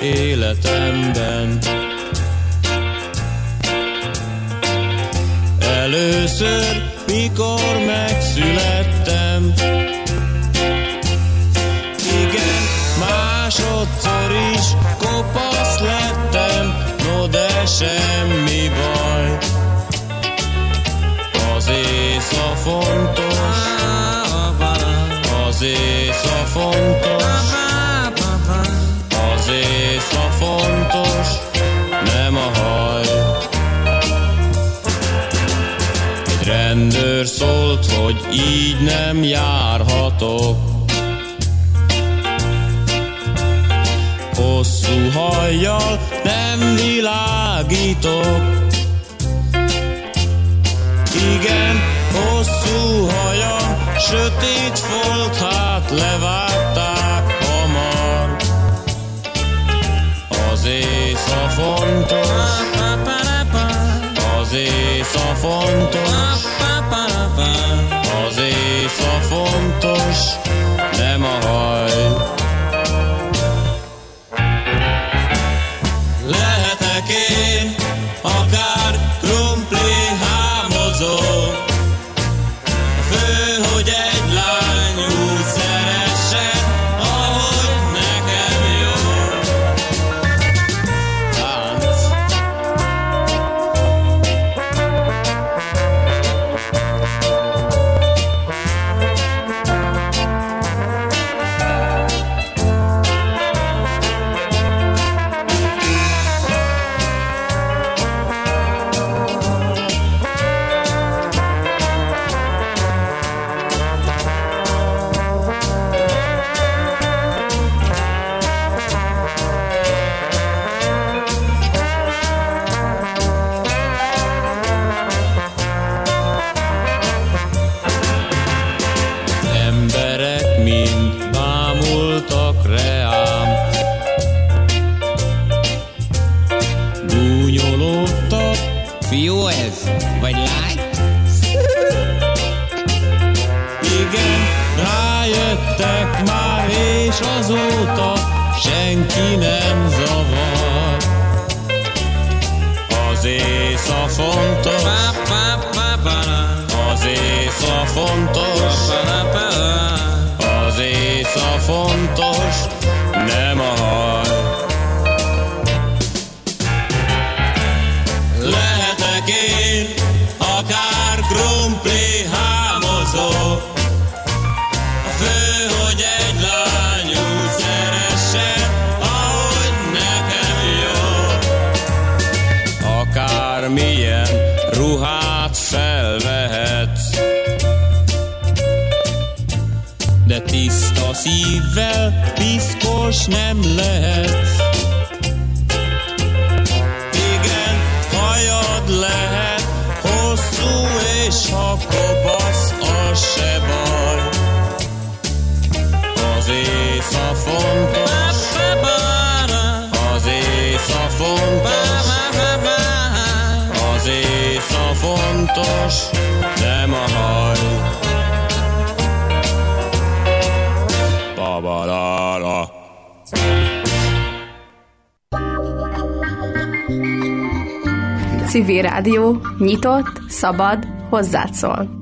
életemben. Először, mikor megszülettem, igen, másodszor is kopasz lettem, no de semmi baj. Az észa fontos, az észa fontos, az észa fontos, nem a haj. Egy rendőr szólt, hogy így nem járhatok, hosszú hajjal nem világítok. Igen, hosszú hajam, sötét volt, hát levágták hamar. Az észa fontos, az észa fontos, az észa fontos, nem a haj. Lehetek én akár krumpli hámozó, fő, hogy egy lány úgy szeressen, ahogy nekem jó. Tánc. Emberek mind bámultak reám, gúnyolódtak. Fiú ez, vagy lány? Igen, rájöttek már, és azóta senki nem zavar. Az észa fontos, az észa fontos, az észa fontos, nem a haj. Lehetek én akár krumpli hámozó, a fő, hogy egy lány úgy szeressen, ahogy nekem jó. Akármilyen ruhát felvehetsz, de tiszta szívvel piszkos nem lehetsz. Igen, hajad lehet hosszú, és ha kopasz, az se baj. Az észa fontos, az észa fontos, az észa fontos, nem a haj. Babalala. Civil Rádió, nyitott, szabad, hozzád szól.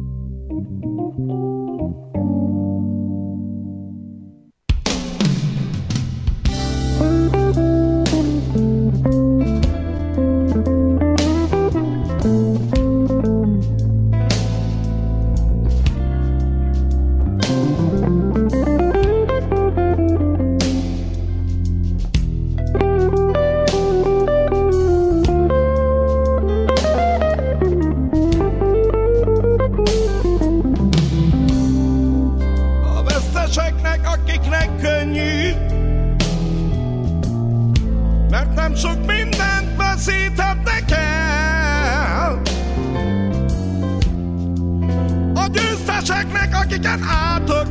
akiken átok,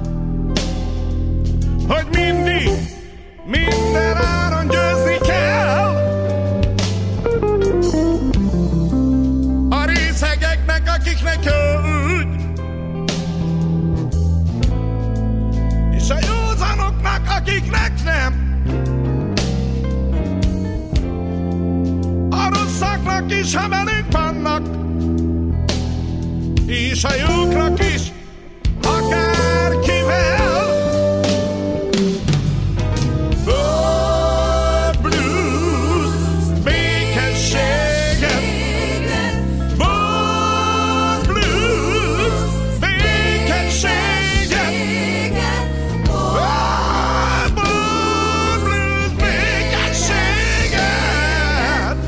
hogy mindig, minden áron győzni kell. A részegeknek, akiknek úgy, és a józanoknak, akiknek nem. rossznak is, ha velünk vannak, és a jóknak is, akárkivel. Bold blues, békességet. Bold blues, békességet. Bold blues, békességet.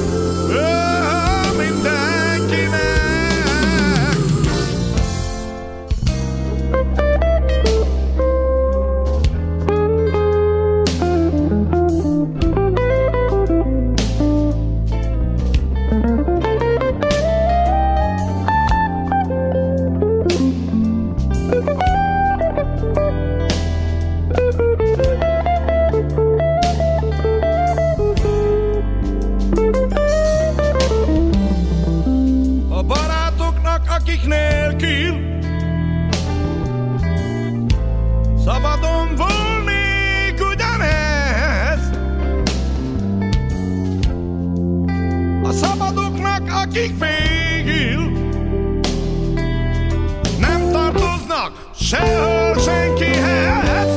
Mindenkinek. A barátoknak, akik nélkül szabadon volnék ugyanez. A szabadoknak, akik végül nem tartoznak sehol senkihez.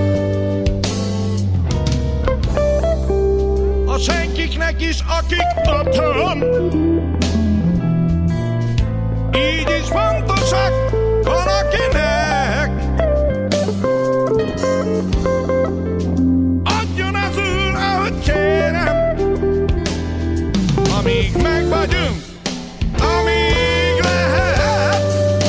A senkiknek is, akik otthon így is fontosak valakinek. Adjon azul, ahogy kérem, amíg meg vagyunk, amíg lehet.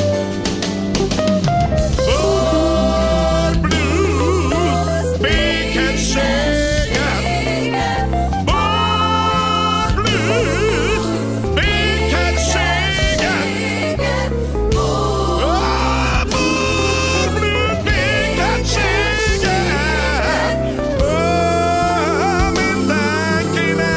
Bold blues, békességet. Bold blues, békességet. Bold blues, békességet. Mindenkinek.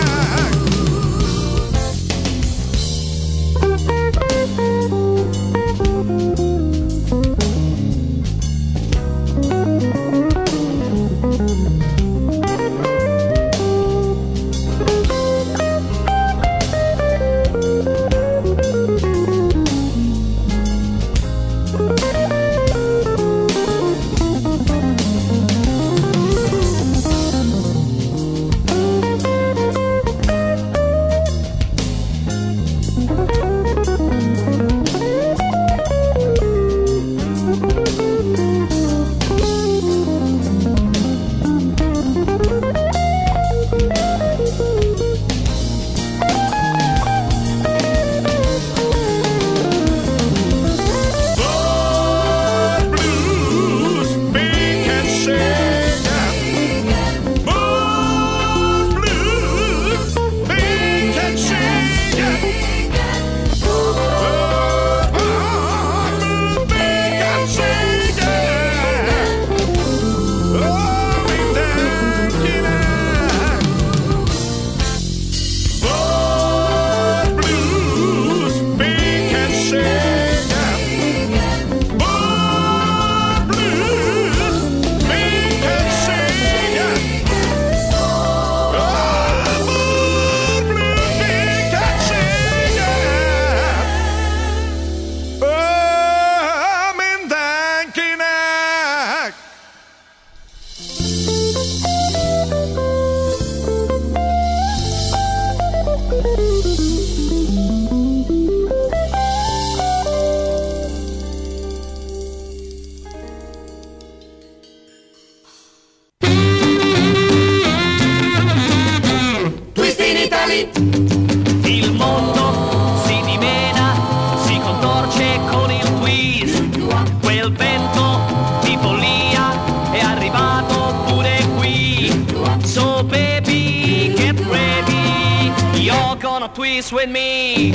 Il mondo si dimena, si contorce con il twist. Quel vento di follia è arrivato pure qui. So baby, get ready, you're gonna twist with me.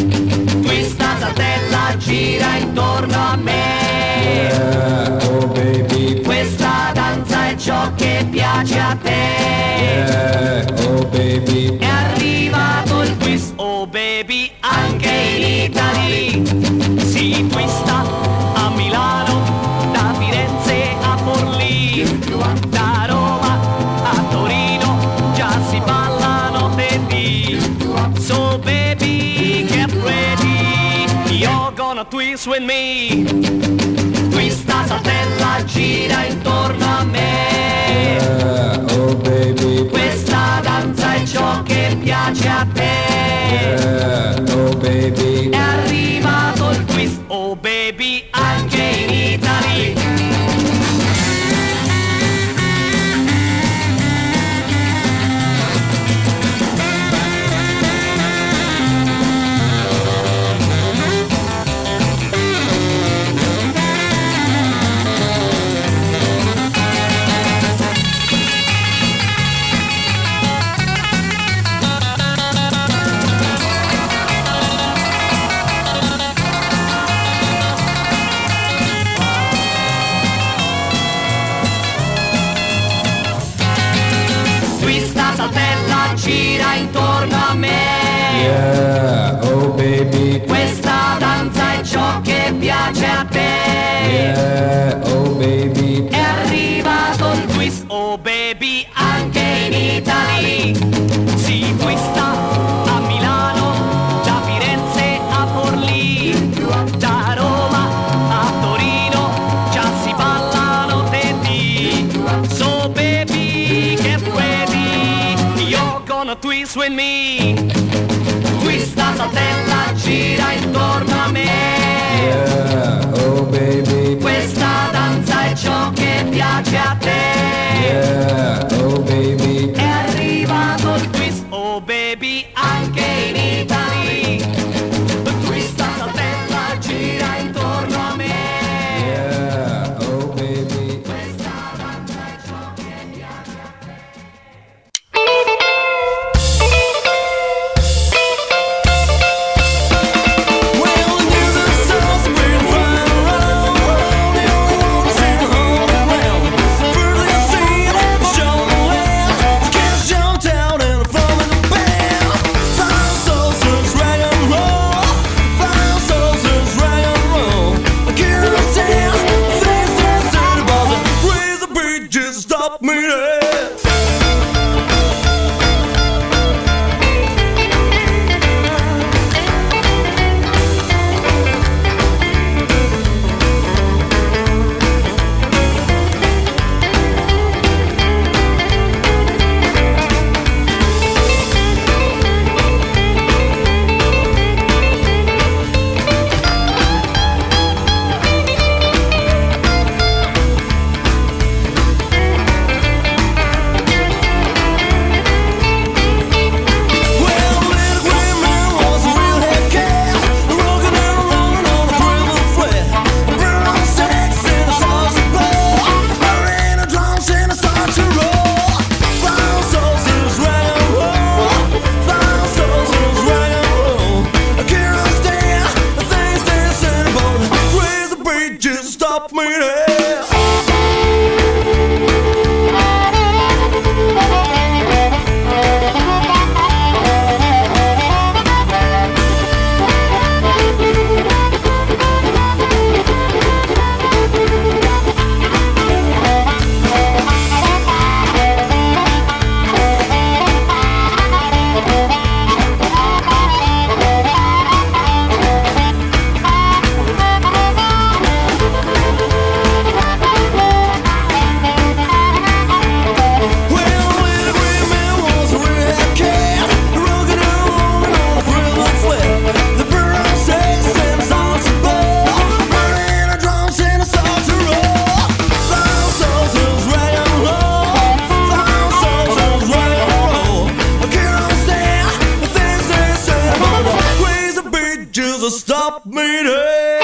Questa saltella gira intorno a me. Oh baby, Questa danza è ciò che piace a te. oh baby, È arrivato il twist, oh baby, anche in Italy. Si twista a Milano, da Firenze a Forlì, da Roma a Torino, già si ballano te lì. So gonna twist with me. Twista, saltella, gira intorno a me. Yeah, oh baby. Questa danza è ciò che piace a te. Yeah, oh baby. È arrivato il twist, oh baby, anche in Italy. Gira intorno a me. Yeah, oh baby. Questa danza è ciò che piace a te. Yeah, oh baby. È arrivato il twist, oh baby, anche in Italy. Si twista a Milano, da Firenze a Forlì, da Roma a Torino, già si ballano tetti. So baby, che puoi, you're gonna twist with me. Twista, saltella, gira intorno a me. Yeah, oh baby. Questa danza è ciò che piace a te. Yeah, oh baby. È arrivato il twist, oh baby, anche in Italy. Twista, saltella, gira intorno a me. Yeah, oh baby. Questa danza è ciò che piace a te. Stop me there. Stop me there. Stop me there.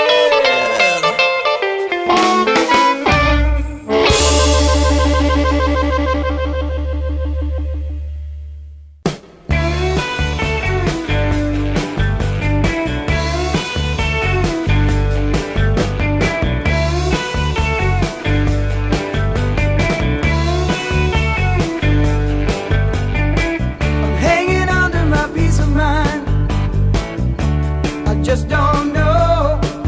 I'm hanging on to my peace of mind. I just don't know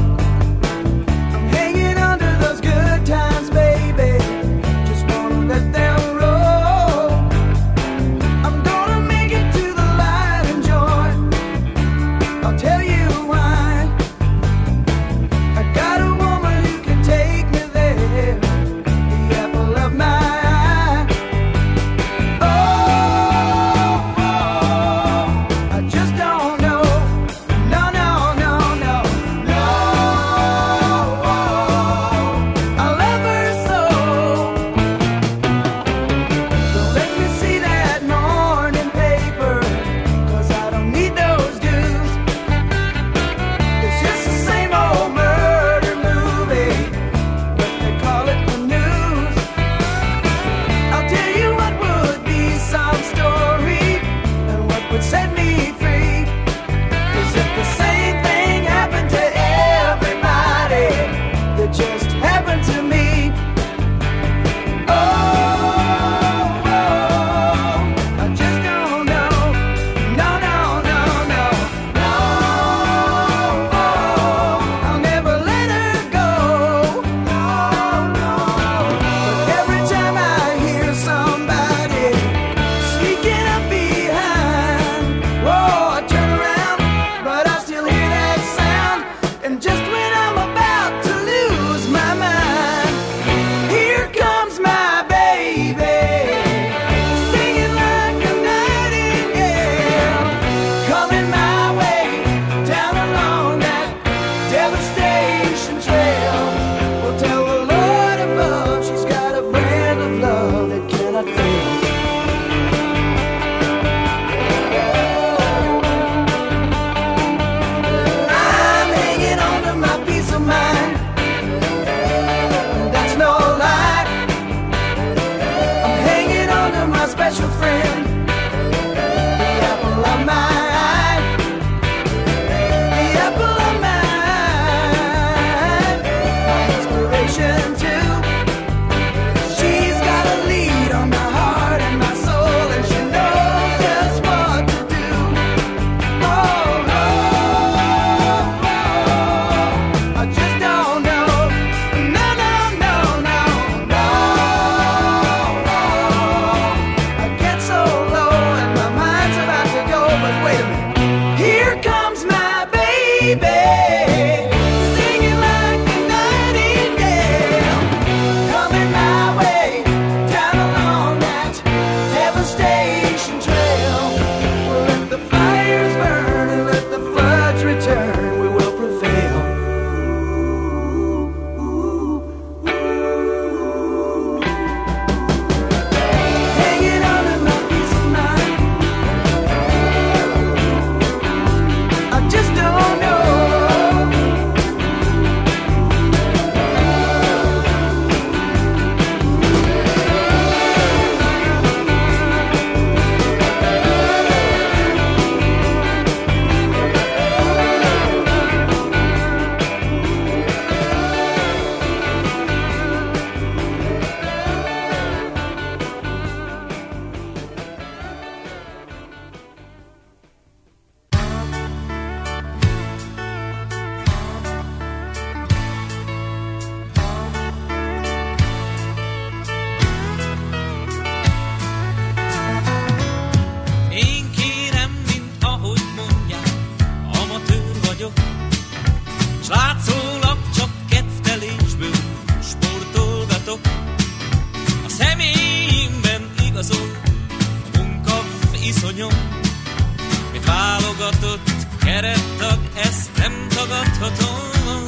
iszonyom, mit válogatott kerettag, ezt nem tagadhatom.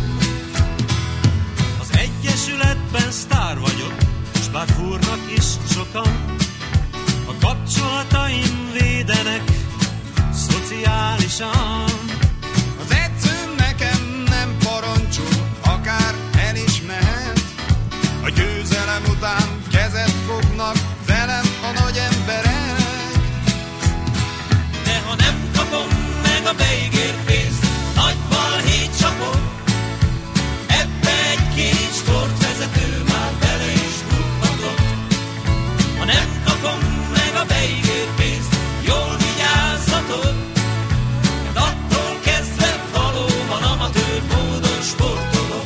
Az egyesületben sztár vagyok, s bár fúrnak is sokan, a kapcsolataim védenek szociálisan. Az edzőm nekem nem parancsol, akár el is mehet. A győzelem után kezet fognak velem a nagy emberek. De ha nem kapom meg a beígért, nagy balhét csapok, ebbe egy kis sportvezető már bele is rúghatott. Ha nem kapom meg a beígért pénzt, jól vigyázzatok, mert attól kezdve valóban amatőr módon sportolok.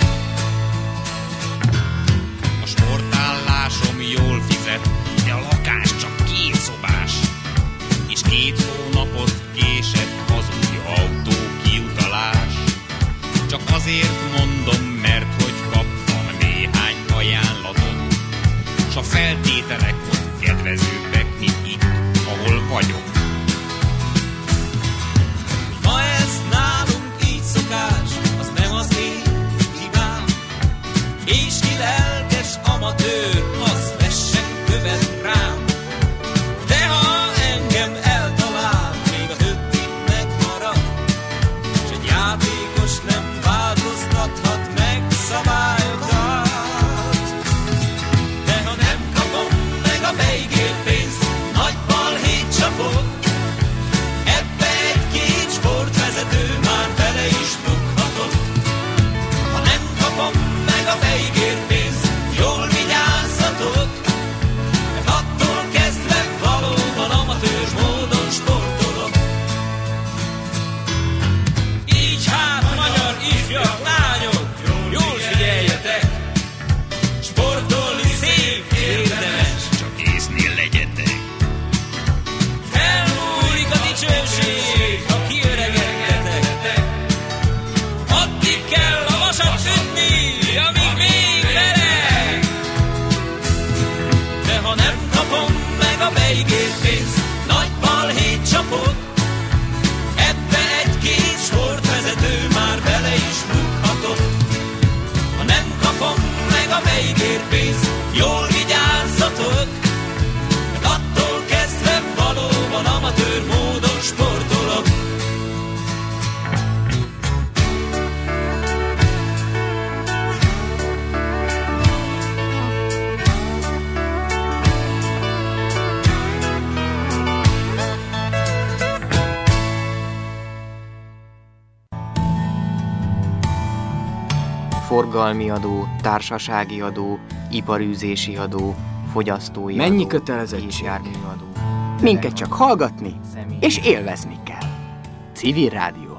A sportállásom jól fizet, de a lakás csak 2 szobás, és 2 hónapot késett az új autó kiutalás. Csak azért mondom, mert hogy kaptam néhány ajánlatot, s a feltételek ott kedvezőbbek, mint itt, ahol vagyok. Ma ez nálunk így szokás, az nem az én hibám, és ki lelkes amatőr, az vessen követ rám. De ha engem eltalál, még a többi megmarad, s egy játékos nem változtathat meg szabályokat. De ha nem kapom meg a beígért pénzt, nagy balhét csapok, ebbe egy-két sportvezető már bele is rúghatott. Ha nem kapom meg a beígért pénzt, jól vigyázzatok, mert attól kezdve valóban amatőr módon sportolok. Így hát, magyar ifjak, lányok, jól figyeljetek, sportolni szép, érdemes, Csak észnél legyetek. elmúlik a dicsőség, ha kiöregedtek. Addig kell a vasat ütni, amíg még meleg. De ha nem kapom meg a beígért pénzt, nagy balhét csapok, ebbe egy-két sportvezető már bele is rúghatott. Ha nem kapom meg a beígért pénzt, jól vigyázzatok, mert attól kezdve valóban amatőr módon sportolok. Forgalmi adó, társasági adó, iparűzési adó, fogyasztói Mennyi adó, kötelezettség? gépjárműadó. Minket csak hallgatni és élvezni kell. Civil Rádió.